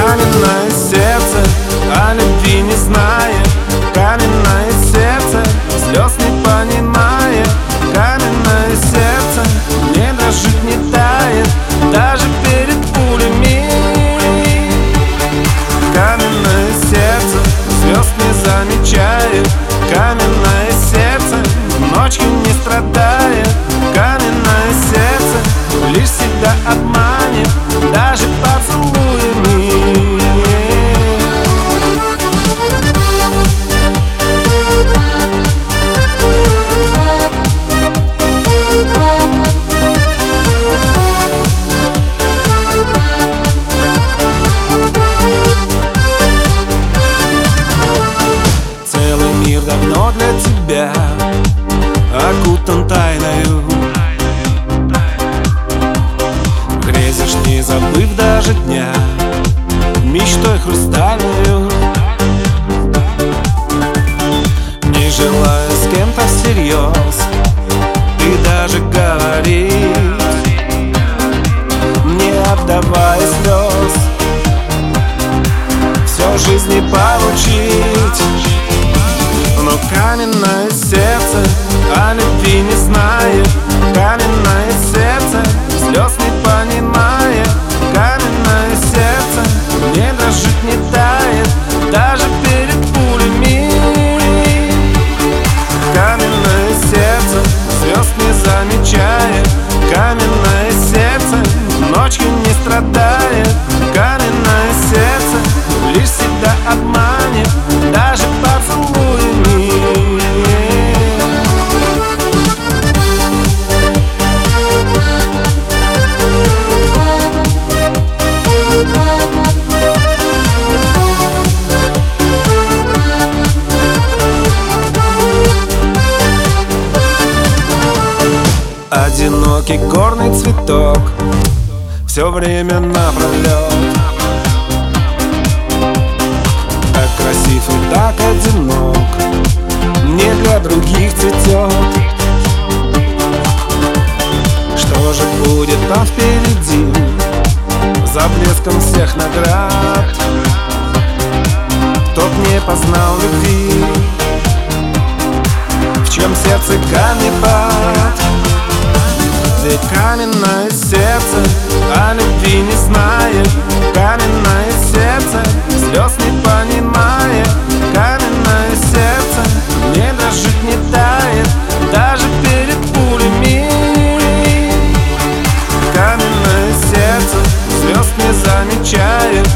Каменное сердце, а любви не знает. Каменное сердце, слез не понимает. Каменное сердце, не дрожит, не тает, даже перед пулями. Каменное сердце, звезд не замечает. Каменное сердце, ночью не страдает. Каменное сердце лишь себя обманет, даже поцелуями. Целый мир давно для тебя окутан тайною. Грезишь, не забыв даже дня, мечтой хрустальную, не желая с кем-то всерьез ты даже говорить, не отдавая слез, все жизни получить. Но каменное сердце о любви не знает. Каменное сердце слез не понимает. Каменное сердце не дрожит, не тает, даже перед пулями. Каменное сердце звезд не замечает. Каменное сердце ночью не страдает. Каменное сердце лишь себя обманет, даже поцелуями. Одинокий горный цветок все время напролет, так красив и так одинок, не для других цветет. Что же будет там впереди, за блеском всех наград? Тот не познал любви, в чьем сердце камнепад. Ведь каменное сердце о любви не знает. Каменное сердце слез не понимает. Каменное сердце не дрожит, не тает, даже перед пулями. Каменное сердце звезд не замечает.